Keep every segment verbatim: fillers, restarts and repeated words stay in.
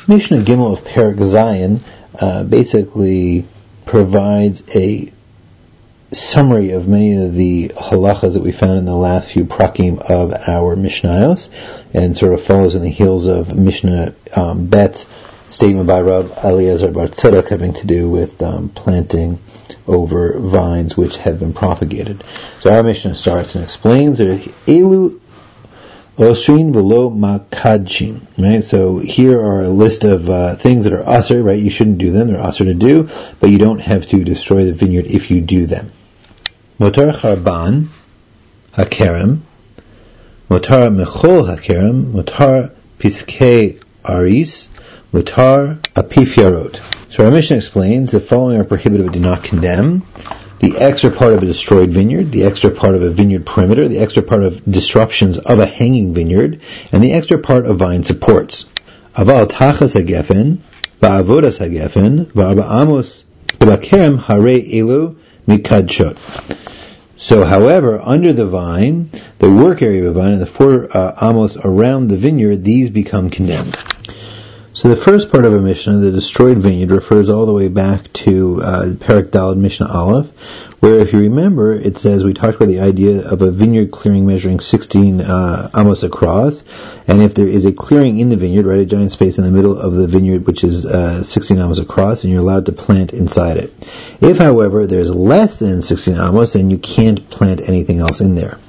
Mishnah Gimel of Perek Zayin uh, basically provides a summary of many of the halachas that we found in the last few prakim of our Mishnayos, and sort of follows in the heels of Mishnah um, Bet's statement by Rav Eliezer Bar Tzedek having to do with um, planting over vines which have been propagated. So our Mishnah starts and explains that Elu Osrin v'lo makadshim, right? So here are a list of uh, things that are asr, right? You shouldn't do them; they're asr to do, but you don't have to destroy the vineyard if you do them. Motar charban hakerem, motar mechol hakerem, motar piskei aris, motar apifyarot. So our Mishnah explains the following are prohibited but do not condemn: the extra part of a destroyed vineyard, the extra part of a vineyard perimeter, the extra part of disruptions of a hanging vineyard, and the extra part of vine supports. Aval tachas hagefen, ba'avodas hagefen, v'arba amos b'bakerem hare elu mikadshot. So, however, under the vine, the work area of the vine, and the four uh, amos around the vineyard, these become condemned. So the first part of a Mishnah, the destroyed vineyard, refers all the way back to uh, Perek Daled Mishnah Aleph, where if you remember, it says, we talked about the idea of a vineyard clearing measuring sixteen uh, amos across, and if there is a clearing in the vineyard, right, a giant space in the middle of the vineyard which is uh, sixteen amos across, and you're allowed to plant inside it. If, however, there's less than sixteen amos, then you can't plant anything else in there.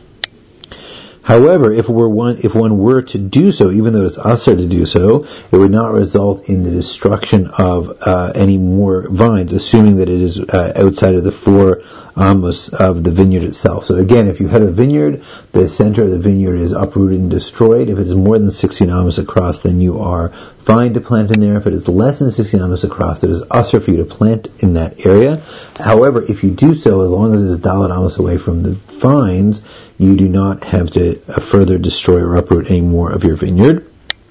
However, if we're one, if one were to do so, even though it's asr to do so, it would not result in the destruction of uh, any more vines, assuming that it is uh, outside of the four amos of the vineyard itself. So again, if you had a vineyard, the center of the vineyard is uprooted and destroyed. If it is more than sixteen amos across, then you are fine to plant in there. If it is less than sixteen amos across, it is asr for you to plant in that area. However, if you do so, as long as it is daled amos away from the vines, you do not have to uh, further destroy or uproot any more of your vineyard.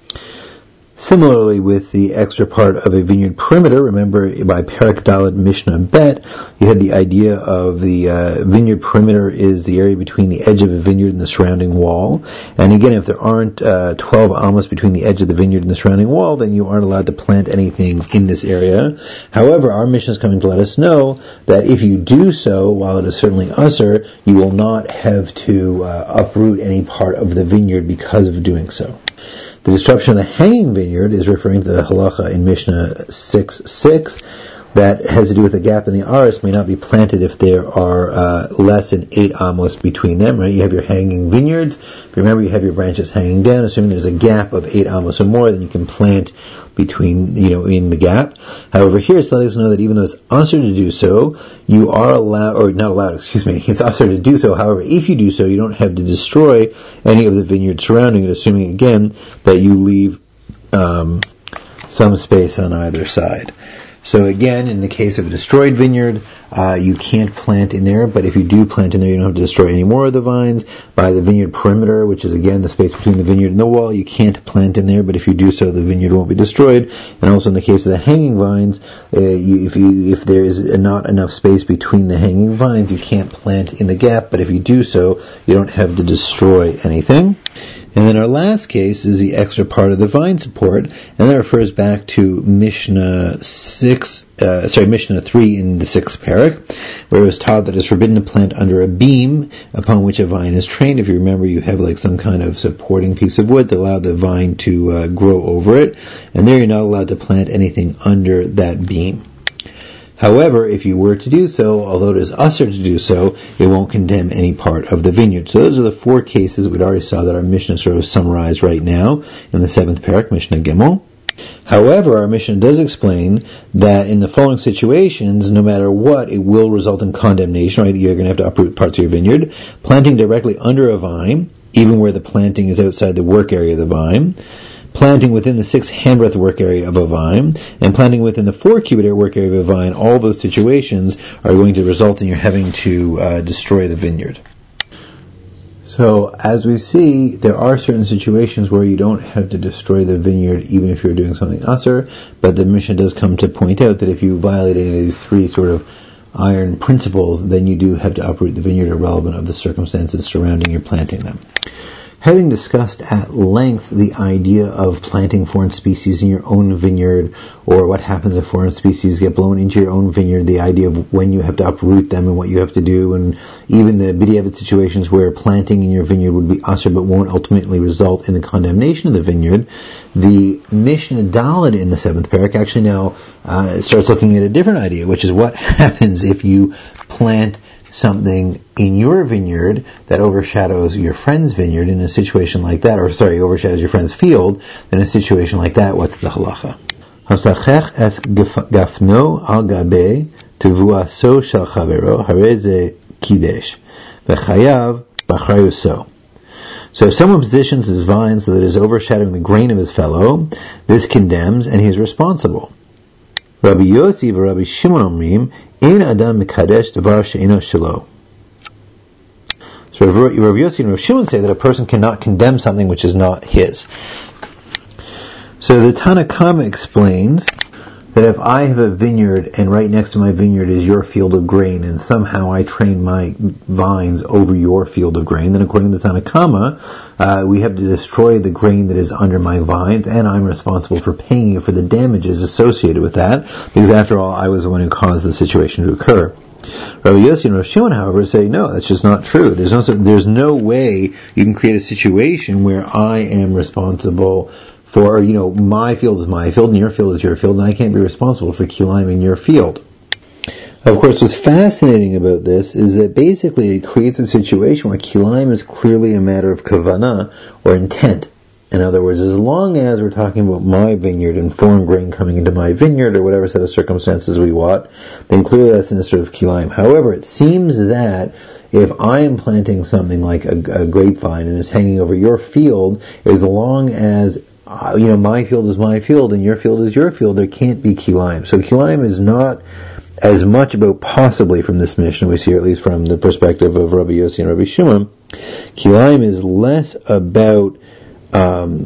Similarly, with the extra part of a vineyard perimeter, remember by Perek Daled Mishnah Bet, you had the idea of the uh, vineyard perimeter is the area between the edge of a vineyard and the surrounding wall. And again, if there aren't uh, twelve amos between the edge of the vineyard and the surrounding wall, then you aren't allowed to plant anything in this area. However, our Mishnah is coming to let us know that if you do so, while it is certainly asr, you will not have to uh, uproot any part of the vineyard because of doing so. The disruption of the hanging vineyard is referring to the halacha in Mishnah six six that has to do with a gap in the aris may not be planted if there are uh, less than eight amos between them, right? You have your hanging vineyards. If you remember, you have your branches hanging down. Assuming there's a gap of eight amos or more, then you can plant between, you know, in the gap. However, here it's letting us know that even though it's asr to do so, you are allowed, or not allowed, excuse me, it's asr to do so. However, if you do so, you don't have to destroy any of the vineyard surrounding it, assuming again that you leave um, some space on either side. So again, in the case of a destroyed vineyard, uh, you can't plant in there, but if you do plant in there, you don't have to destroy any more of the vines. By the vineyard perimeter, which is again the space between the vineyard and the wall, you can't plant in there, but if you do so, the vineyard won't be destroyed. And also in the case of the hanging vines, uh, you, if you, if there is not enough space between the hanging vines, you can't plant in the gap, but if you do so, you don't have to destroy anything. And then our last case is the extra part of the vine support, and that refers back to Mishnah six, uh, sorry, Mishnah three in the sixth parak, where it was taught that it's forbidden to plant under a beam upon which a vine is trained. If you remember, you have like some kind of supporting piece of wood to allow the vine to uh, grow over it, and there you're not allowed to plant anything under that beam. However, if you were to do so, although it is asr to do so, it won't condemn any part of the vineyard. So those are the four cases we already saw that our Mishnah sort of summarized right now in the seventh parak, Mishnah Gimel. However, our Mishnah does explain that in the following situations, no matter what, it will result in condemnation, right? You're going to have to uproot parts of your vineyard. Planting directly under a vine, even where the planting is outside the work area of the vine. Planting within the six handbreadth work area of a vine, and planting within the four cubit area work area of a vine, all those situations are going to result in your having to uh, destroy the vineyard. So, as we see, there are certain situations where you don't have to destroy the vineyard even if you're doing something asr, but the Mishnah does come to point out that if you violate any of these three sort of iron principles, then you do have to uproot the vineyard irrelevant of the circumstances surrounding your planting them. Having discussed at length the idea of planting foreign species in your own vineyard, or what happens if foreign species get blown into your own vineyard, the idea of when you have to uproot them and what you have to do, and even the b'diavad situations where planting in your vineyard would be asur but won't ultimately result in the condemnation of the vineyard, the Mishnah Daled in the seventh parak actually now uh, starts looking at a different idea, which is what happens if you plant something in your vineyard that overshadows your friend's vineyard. In a situation like that, or sorry, overshadows your friend's field. In a situation like that, what's the halacha? Hasachech es gafno al gabe tevuaso shel chavero hareze kidesh v'chayav b'achrayuso. So if someone positions his vine so that it is overshadowing the grain of his fellow, this condemns and he is responsible. Rabbi Yossi and Rabbi Shimon omrim ein adam mekadesh davar she'eno shelo. So Rabbi Yossi and Rabbi Shimon say that a person cannot condemn something which is not his. So the Tanna Kama explains that if I have a vineyard and right next to my vineyard is your field of grain, and somehow I train my vines over your field of grain, then according to Tanna Kama, uh, we have to destroy the grain that is under my vines, and I'm responsible for paying you for the damages associated with that, because after all, I was the one who caused the situation to occur. Rabbi Yossi and Rabbi Shimon, however, say no, that's just not true. There's no, there's no way you can create a situation where I am responsible for, you know, my field is my field and your field is your field, and I can't be responsible for kilayim in your field. Of course, what's fascinating about this is that basically it creates a situation where kilayim is clearly a matter of kavanah, or intent. In other words, as long as we're talking about my vineyard and foreign grain coming into my vineyard, or whatever set of circumstances we want, then clearly that's an issur of kilayim. However, it seems that if I am planting something like a, a grapevine and it's hanging over your field, as long as Uh, you know, my field is my field and your field is your field, there can't be kilayim. So kilayim is not as much about possibly from this Mishnah, we see, or at least from the perspective of Rabbi Yossi and Rabbi Shimon, kilayim is less about um,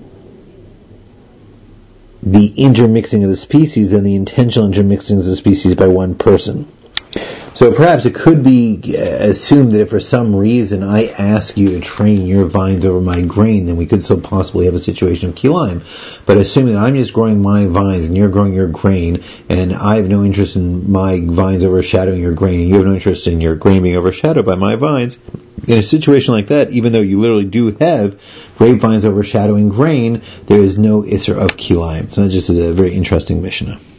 the intermixing of the species than the intentional intermixing of the species by one person. So perhaps it could be assumed that if for some reason I ask you to train your vines over my grain, then we could still possibly have a situation of kilayim. But assuming that I'm just growing my vines and you're growing your grain, and I have no interest in my vines overshadowing your grain, and you have no interest in your grain being overshadowed by my vines, in a situation like that, even though you literally do have grapevines overshadowing grain, there is no issur of kilayim. So that just is a very interesting Mishnah.